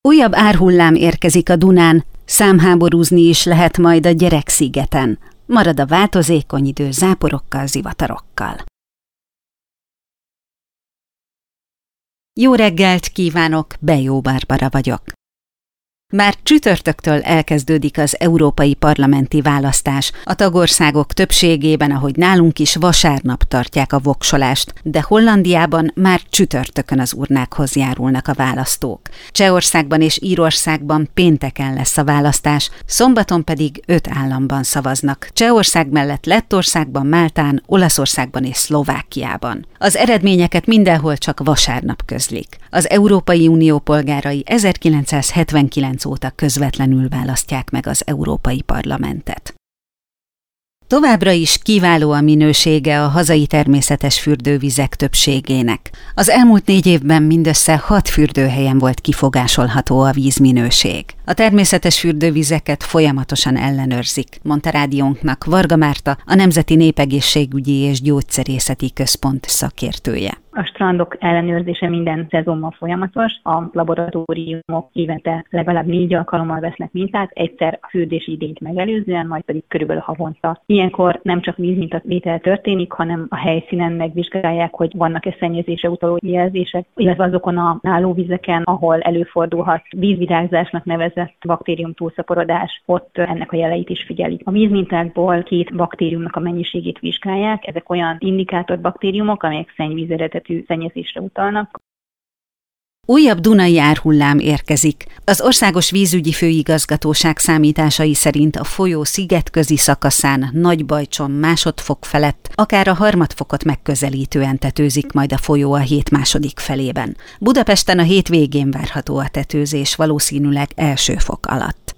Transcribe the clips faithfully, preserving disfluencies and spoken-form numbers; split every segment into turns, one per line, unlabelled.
Újabb árhullám érkezik a Dunán, számháborúzni is lehet majd a Gyerek-szigeten. Marad a változékony idő záporokkal, zivatarokkal. Jó reggelt kívánok, Bejó Barbara vagyok. Már csütörtöktől elkezdődik az európai parlamenti választás. A tagországok többségében, ahogy nálunk is, vasárnap tartják a voksolást, de Hollandiában már csütörtökön az urnákhoz járulnak a választók. Csehországban és Írországban pénteken lesz a választás, szombaton pedig öt államban szavaznak. Csehország mellett Lettországban, Máltán, Olaszországban és Szlovákiában. Az eredményeket mindenhol csak vasárnap közlik. Az Európai Unió polgárai ezerkilencszázhetvenkilenc óta közvetlenül választják meg az Európai Parlamentet. Továbbra is kiváló a minősége a hazai természetes fürdővizek többségének. Az elmúlt négy évben mindössze hat fürdőhelyen volt kifogásolható a vízminőség. A természetes fürdővizeket folyamatosan ellenőrzik, mondta rádiónknak Varga Márta, a Nemzeti Népegészségügyi és Gyógyszerészeti Központ szakértője.
A strandok ellenőrzése minden szezonban folyamatos, a laboratóriumok évente legalább négy alkalommal vesznek mintát, egyszer a fürdési idényt megelőzően, majd pedig körülbelül havonta. Ilyenkor nem csak vízmintavétel történik, hanem a helyszínen megvizsgálják, hogy vannak-e szennyezésre utaló jelzések, illetve azokon a állóvizeken, ahol előfordulhat vízvirágzásnak nevezett baktérium túlszaporodás, ott ennek a jeleit is figyelik. A vízmintákból két baktériumnak a mennyiségét vizsgálják, ezek olyan indikátor baktériumok, amelyek szennyvíz eredetű szennyezésre utalnak.
Újabb dunai árhullám érkezik. Az Országos Vízügyi Főigazgatóság számításai szerint a folyó szigetközi szakaszán Nagybajcson másodfok felett, akár a harmadfokot megközelítően tetőzik majd a folyó a hét második felében. Budapesten a hét végén várható a tetőzés, valószínűleg első fok alatt.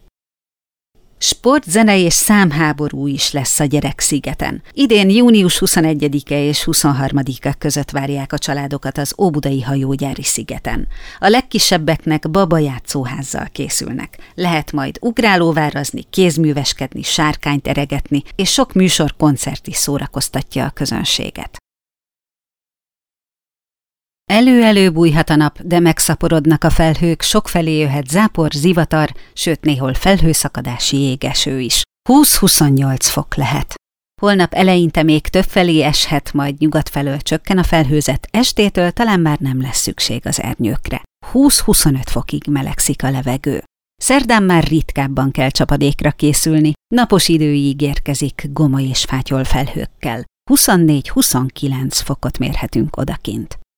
Sport, zene és számháború is lesz a Gyerek-szigeten. Idén június huszonegyedike és huszonharmadika között várják a családokat az óbudai hajógyári szigeten. A legkisebbeknek babajátszóházzal készülnek. Lehet majd ugrálóvárazni, kézműveskedni, sárkányt eregetni, és sok műsor, koncert is szórakoztatja a közönséget. Elő-elő bújhat a nap, de megszaporodnak a felhők, sokfelé jöhet zápor, zivatar, sőt néhol felhőszakadási jégeső is. húsz-huszonnyolc fok lehet. Holnap eleinte még többfelé eshet, majd nyugat felől csökken a felhőzet, estétől talán már nem lesz szükség az ernyőkre. húsz-huszonöt fokig melegszik a levegő. Szerdán már ritkábban kell csapadékra készülni, napos idő ígérkezik gomoly és fátyol felhőkkel. huszonnégy-huszonkilenc fokot mérhetünk odakint.